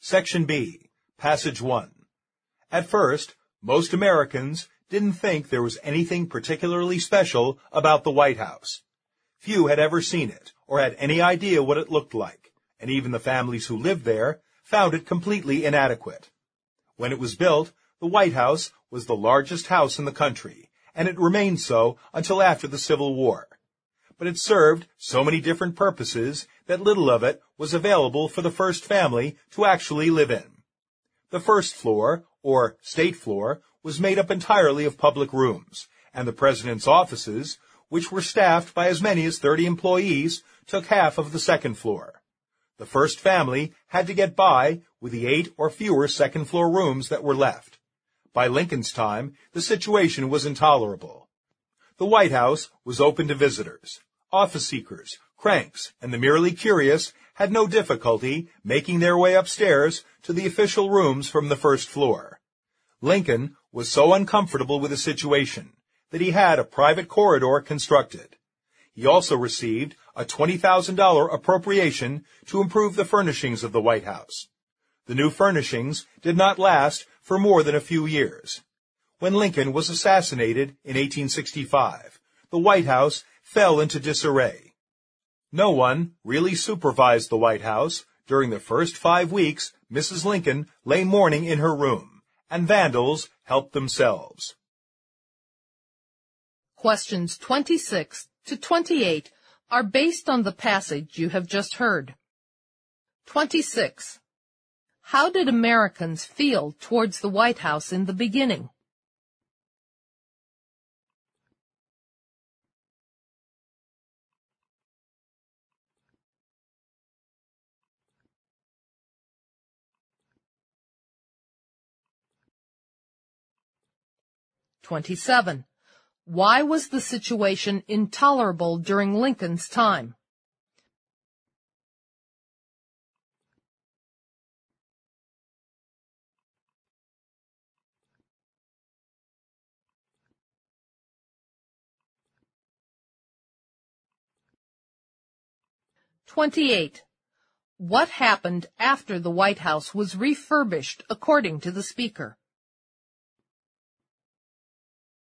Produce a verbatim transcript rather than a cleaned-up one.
Section B, Passage one. At first, most Americans didn't think there was anything particularly special about the White House. Few had ever seen it or had any idea what it looked like, and even the families who lived there found it completely inadequate. When it was built, the White House was the largest house in the country, and it remained so until after the Civil War. But it served so many different purposes that little of it was available for the first family to actually live in. The first floor, or state floor, was made up entirely of public rooms, and the president's offices, which were staffed by as many as thirty employees, took half of the second floor. The first family had to get by with the eight or fewer second-floor rooms that were left. By Lincoln's time, the situation was intolerable. The White House was open to visitors. Office seekers, cranks, and the merely curious had no difficulty making their way upstairs to the official rooms from the first floor. Lincoln was so uncomfortable with the situation that he had a private corridor constructed. He also received a twenty thousand dollars appropriation to improve the furnishings of the White House. The new furnishings did not last for more than a few years. When Lincoln was assassinated in eighteen sixty-five, the White House fell into disarray. No one really supervised the White House. During the first five weeks, Missus Lincoln lay mourning in her room, and vandals helped themselves. Questions twenty-six to twenty-eight are based on the passage you have just heard. twenty-six. How did Americans feel towards the White House in the beginning? twenty-seven. Why was the situation intolerable during Lincoln's time? twenty-eight. What happened after the White House was refurbished according to the speaker?